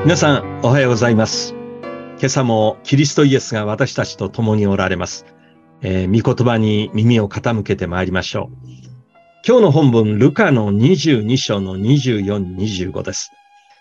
皆さんおはようございます。今朝もキリストイエスが私たちと共におられます。御言葉に耳を傾けてまいりましょう。今日の本文、ルカの22章の24、25です。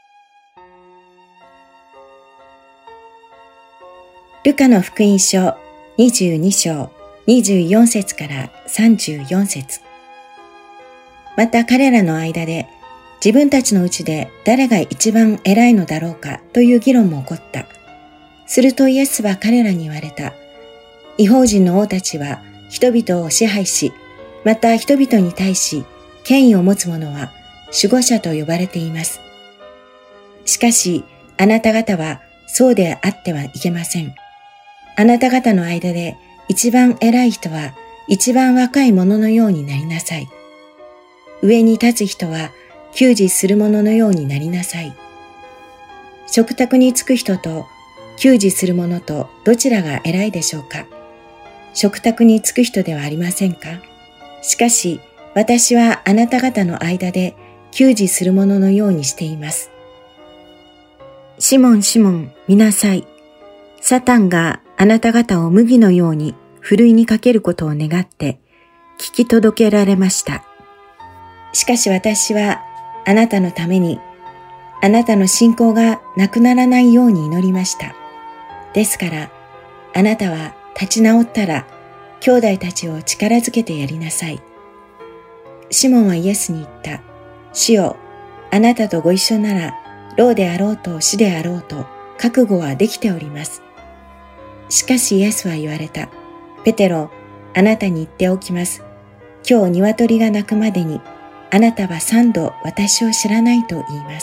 ルカの福音書22章24節から34節。また彼らの間で自分たちのうちで誰が一番偉いのだろうかという議論も起こった。するとイエスは彼らに言われた。異邦人の王たちは人々を支配し、また人々に対し権威を持つ者は守護者と呼ばれています。しかしあなた方はそうであってはいけません。あなた方の間で一番偉い人は一番若い者のようになりなさい。上に立つ人は給仕する者のようになりなさい。食卓に着く人と給仕する者とどちらが偉いでしょうか。食卓に着く人ではありませんか。しかし私はあなた方の間で給仕する者のようにしています。シモン、シモン、見なさい。サタンがあなた方を麦のようにふるいにかけることを願って聞き届けられました。しかし私はあなたのためにあなたの信仰がなくならないように祈りました。ですからあなたは立ち直ったら兄弟たちを力づけてやりなさい。シモンはイエスに言った。主よ、あなたとご一緒なら老であろうと死であろうと覚悟はできております。しかしイエスは言われた。ペテロ、あなたに言っておきます。今日鶏が鳴くまでにあなたは3度私を知らないと言います。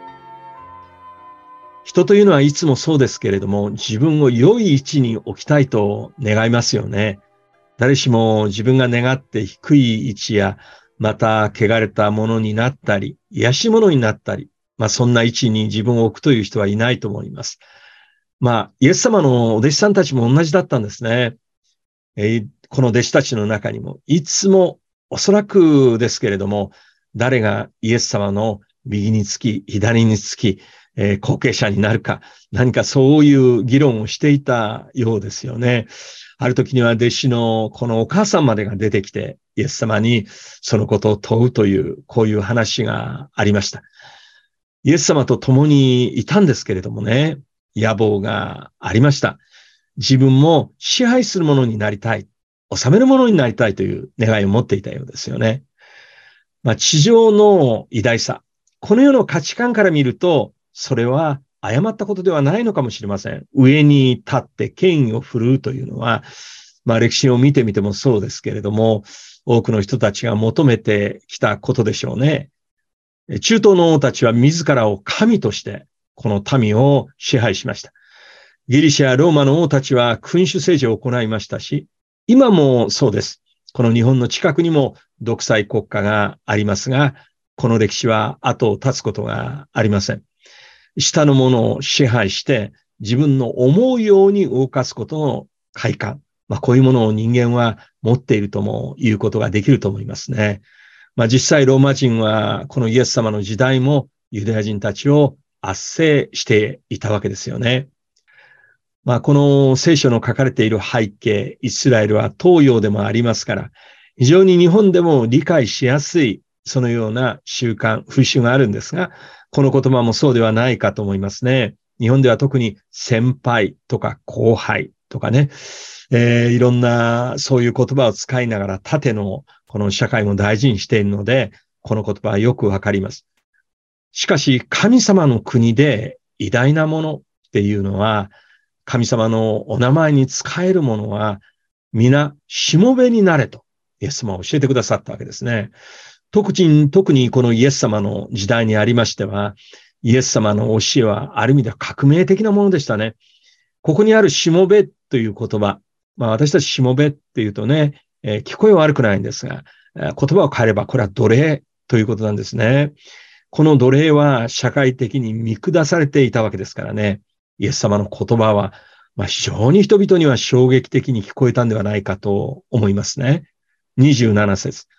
人というのはいつもそうですけれども、自分を良い位置に置きたいと願いますよね。誰しも自分が願って低い位置や、また汚れたものになったり、癒し者になったり、そんな位置に自分を置くという人はいないと思います。イエス様のお弟子さんたちも同じだったんですね。この弟子たちの中にも、いつもおそらくですけれども、誰がイエス様の右につき、左につき、後継者になるか、何かそういう議論をしていたようですよね。ある時には弟子のこのお母さんまでが出てきて、イエス様にそのことを問うという、こういう話がありました。イエス様と共にいたんですけれどもね、野望がありました。自分も支配するものになりたい、治めるものになりたいという願いを持っていたようですよね。地上の偉大さ、この世の価値観から見ると、それは誤ったことではないのかもしれません。上に立って権威を振るうというのは、歴史を見てみてもそうですけれども、多くの人たちが求めてきたことでしょうね。中東の王たちは自らを神として、この民を支配しました。ギリシャやローマの王たちは君主政治を行いましたし、今もそうです。この日本の近くにも独裁国家がありますが、この歴史は後を絶つことがありません。下のものを支配して自分の思うように動かすことの快感。こういうものを人間は持っているとも言うことができると思いますね。実際ローマ人はこのイエス様の時代もユダヤ人たちを圧制していたわけですよね。この聖書の書かれている背景、イスラエルは東洋でもありますから、非常に日本でも理解しやすい、そのような習慣、風習があるんですが、この言葉もそうではないかと思いますね。日本では特に先輩とか後輩とかね、いろんなそういう言葉を使いながら縦のこの社会も大事にしているので、この言葉はよくわかります。しかし、神様の国で偉大なものっていうのは、神様のお名前に使えるものは、皆、しもべになれと、イエス様は教えてくださったわけですね。特にこのイエス様の時代にありましては、イエス様の教えはある意味では革命的なものでしたね。ここにあるしもべという言葉、私たちしもべっていうとね、聞こえは悪くないんですが、言葉を変えればこれは奴隷ということなんですね。この奴隷は社会的に見下されていたわけですからね。イエス様の言葉は、非常に人々には衝撃的に聞こえたんではないかと思いますね。27節。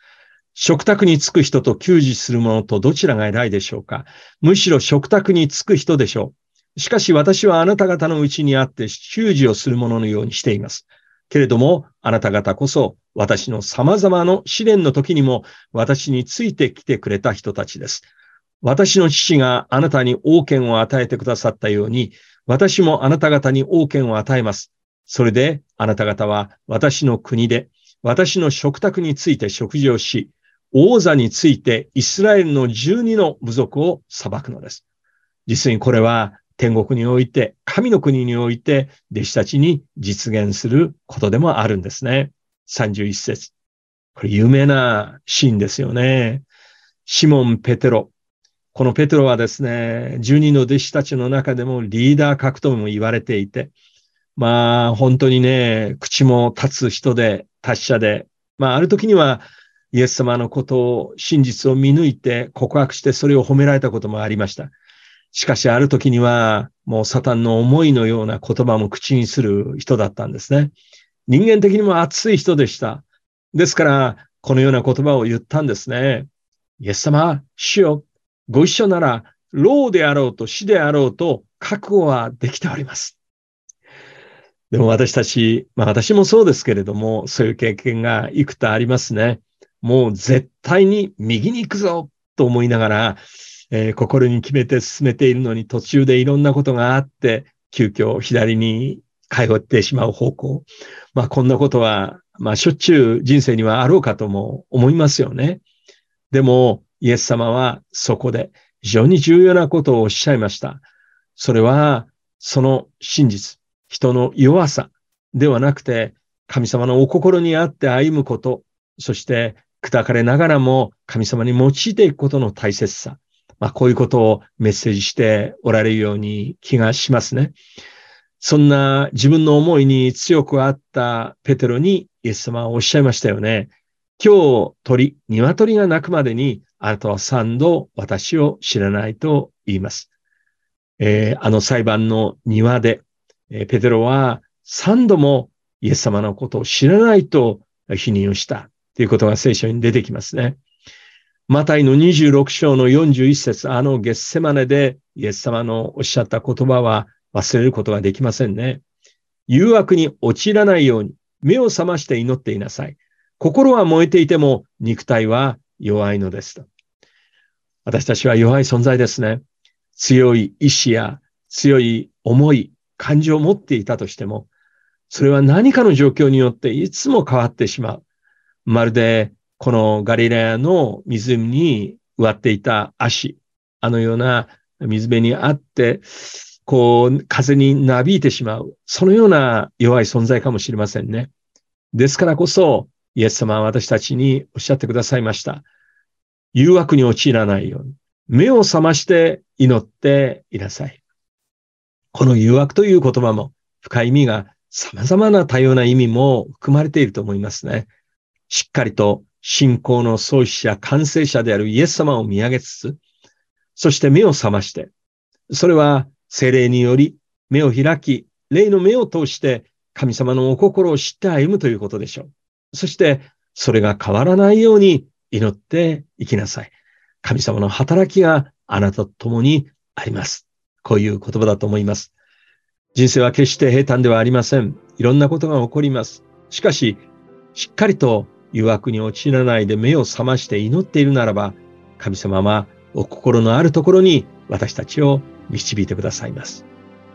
食卓につく人と給仕する者とどちらが偉いでしょうか。むしろ食卓につく人でしょう。しかし私はあなた方のうちにあって給仕をする者のようにしています。けれども、あなた方こそ私の様々な試練の時にも私についてきてくれた人たちです。私の父があなたに王権を与えてくださったように、私もあなた方に王権を与えます。それであなた方は私の国で、私の食卓について食事をし、王座についてイスラエルの12の部族を裁くのです。実にこれは天国において、神の国において弟子たちに実現することでもあるんですね。31節。これ有名なシーンですよね。シモン・ペテロ。このペテロはですね、12の弟子たちの中でもリーダー格とも言われていて、本当にね、口も立つ人で、達者で、ある時にはイエス様のことを、真実を見抜いて告白してそれを褒められたこともありました。しかしある時にはもうサタンの思いのような言葉も口にする人だったんですね。人間的にも熱い人でした。ですからこのような言葉を言ったんですね。イエス様、主よ、ご一緒なら老であろうと死であろうと覚悟はできております。でも私たち、私もそうですけれども、そういう経験が幾多ありますね。もう絶対に右に行くぞと思いながら、心に決めて進めているのに途中でいろんなことがあって、急遽左に通ってしまう方向。こんなことは、しょっちゅう人生にはあろうかとも思いますよね。でも、イエス様はそこで非常に重要なことをおっしゃいました。それは、その真実、人の弱さではなくて、神様のお心にあって歩むこと、そして砕かれながらも神様に用いていくことの大切さ。こういうことをメッセージしておられるように気がしますね。そんな自分の思いに強くあったペテロにイエス様はおっしゃいましたよね。今日鶏が鳴くまでにあなたは3度私を知らないと言います。あの裁判の庭で、ペテロは3度もイエス様のことを知らないと否認をしたということが聖書に出てきますね。マタイの26章の41節、あのゲッセマネでイエス様のおっしゃった言葉は忘れることができませんね。誘惑に陥らないように目を覚まして祈っていなさい。心は燃えていても肉体は弱いのですと。私たちは弱い存在ですね。強い意志や強い思い、感情を持っていたとしても、それは何かの状況によっていつも変わってしまう。まるでこのガリラヤの湖に植わっていた足、あのような水辺にあって、風になびいてしまう。そのような弱い存在かもしれませんね。ですからこそ、イエス様は私たちにおっしゃってくださいました。誘惑に陥らないように、目を覚まして祈っていなさい。この誘惑という言葉も深い意味が様々な多様な意味も含まれていると思いますね。しっかりと信仰の創始者、完成者であるイエス様を見上げつつ、そして目を覚まして、それは聖霊により目を開き、霊の目を通して神様のお心を知って歩むということでしょう。そしてそれが変わらないように祈っていきなさい。神様の働きがあなたと共にあります。こういう言葉だと思います。人生は決して平坦ではありません。いろんなことが起こります。しかし、しっかりと誘惑に陥らないで目を覚まして祈っているならば、神様はお心のあるところに私たちを導いてくださいます。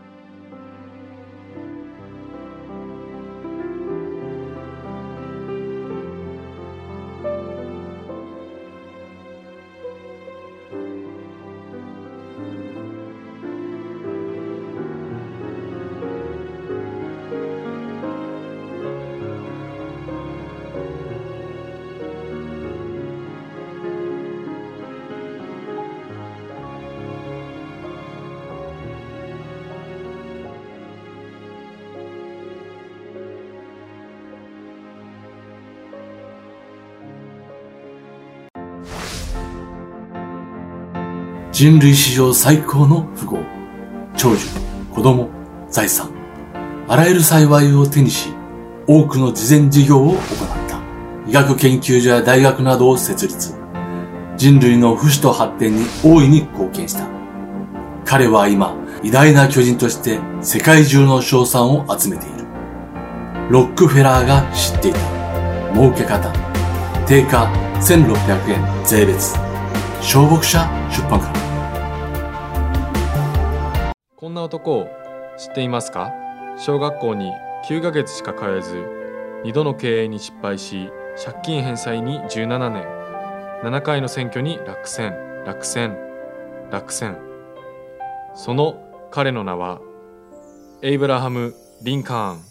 人類史上最高の富豪、長寿、子供、財産、あらゆる幸いを手にし、多くの慈善事業を行った医学研究所や大学などを設立。人類の不死と発展に大いに貢献した。彼は今、偉大な巨人として世界中の称賛を集めている。ロックフェラーが知っていた。儲け方。定価1600円税別。小牧社出版から。 こんな男を知っていますか？小学校に9ヶ月しか通えず、2度の経営に失敗し、借金返済に17年、7回の選挙に落選。その彼の名は、エイブラハム・リンカーン。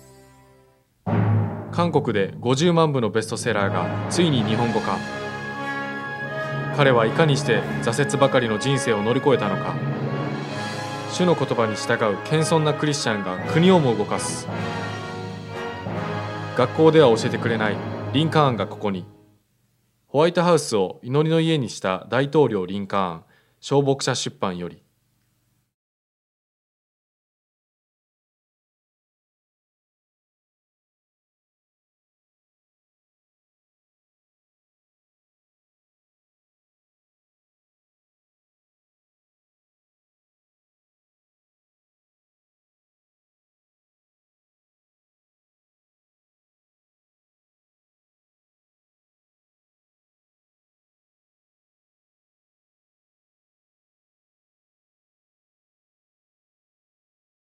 韓国で50万部のベストセラーがついに日本語化。彼はいかにして挫折ばかりの人生を乗り越えたのか。主の言葉に従う謙遜なクリスチャンが国をも動かす。学校では教えてくれないリンカーンがここに。ホワイトハウスを祈りの家にした大統領リンカーン、小牧社出版より。